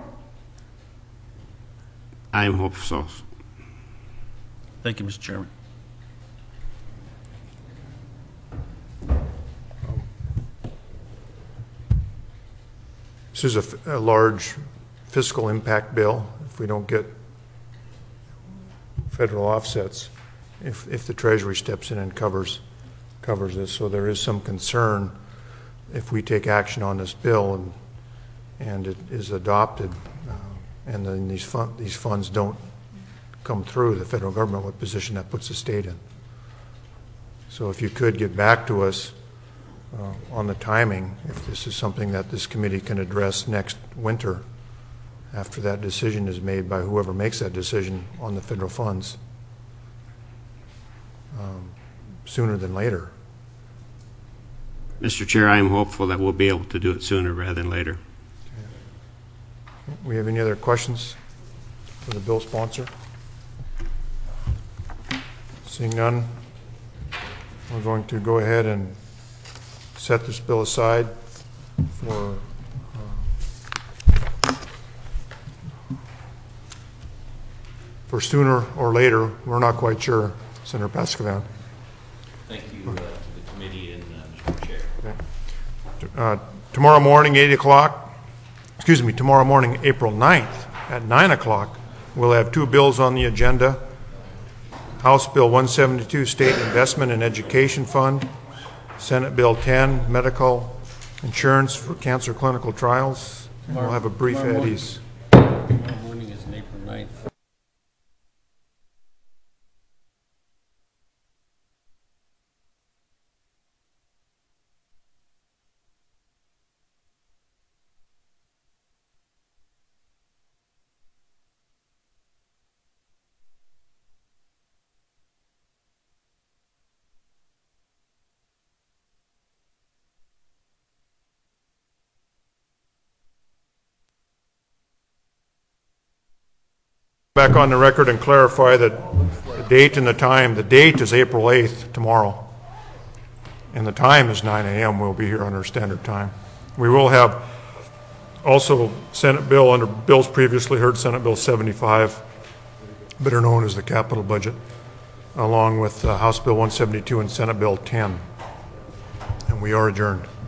I'm hopeful. Thank you, Mister Chairman. This is a, f a large fiscal impact bill. If we don't get federal offsets, if, if the Treasury steps in and covers covers this, so there is some concern if we take action on this bill and and it is adopted, uh, and then these fun these funds don't come through the federal government, what position that puts the state in. So if you could get back to us uh, on the timing, if this is something that this committee can address next winter after that decision is made by whoever makes that decision on the federal funds, um, sooner than later. Mister Chair, I am hopeful that we'll be able to do it sooner rather than later. Okay. We have any other questions for the bill sponsor? Seeing none, we're going to go ahead and set this bill aside for uh, for sooner or later. We're not quite sure, Senator Paskovan. Thank you uh, to the committee and uh, Mister Chair. Okay. Uh, tomorrow morning, eight o'clock, excuse me, tomorrow morning, April ninth, at nine o'clock, we'll have two bills on the agenda. House Bill one seventy-two, State Investment and Education Fund. Senate Bill ten, Medical Insurance for Cancer Clinical Trials. And we'll have a brief at ease. Tomorrow morning is April ninth. Back on the record and clarify that the date and the time, the date is April eighth, tomorrow, and the time is nine a.m. We'll be here on our standard time. We will have also Senate bill, under bills previously heard, Senate Bill seventy-five, better known as the capital budget, along with uh, House Bill one seventy-two and Senate Bill ten. And we are adjourned.